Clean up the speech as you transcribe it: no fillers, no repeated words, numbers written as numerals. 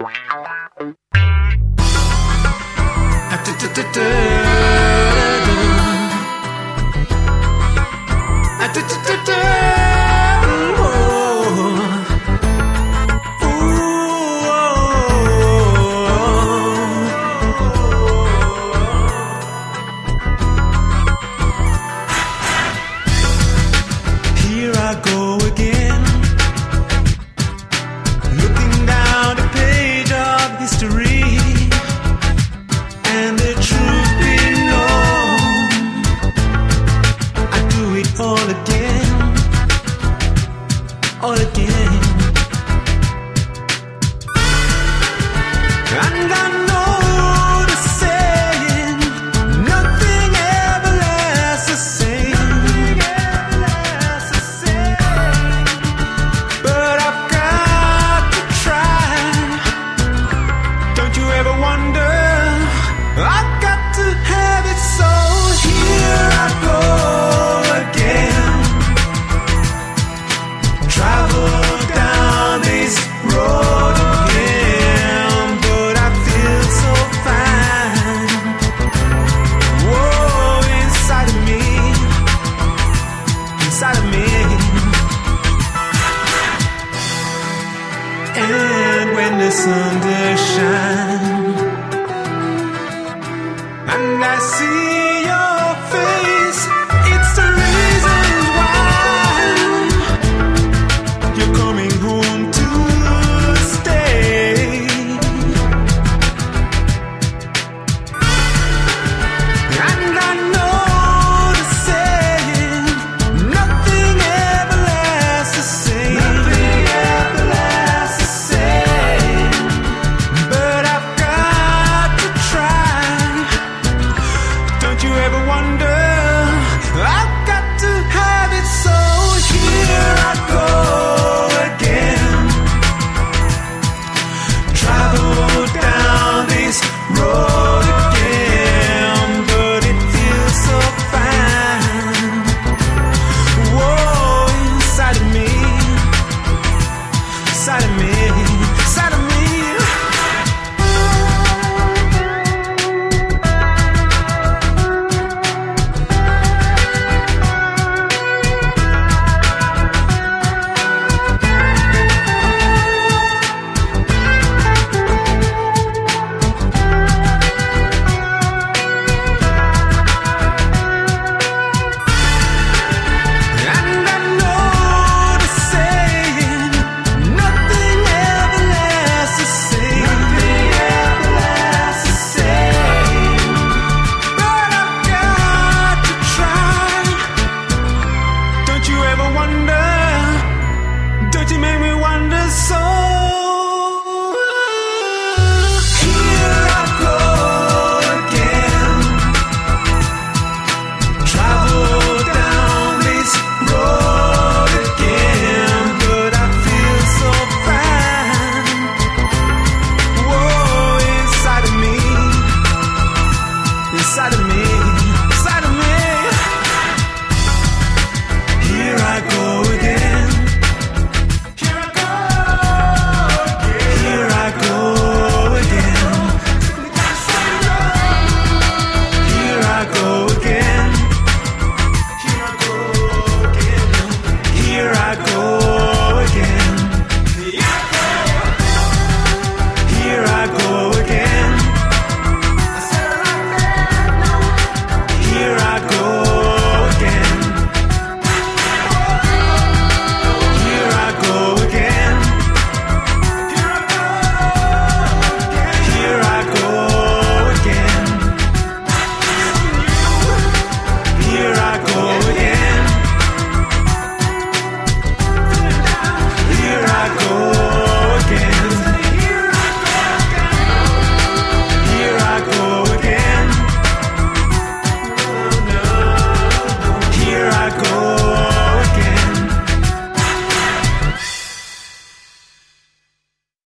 Here I go again, looking down the page of history, and the truth be known, I do it all again, all again. And I know the saying, nothing ever lasts the same. But I've got to try. Don't you ever wonder? I've got to have it, so here I go again. Travel down this road again, but I feel so fine. Whoa, inside of me, inside of me. And when the sun does shine, and I see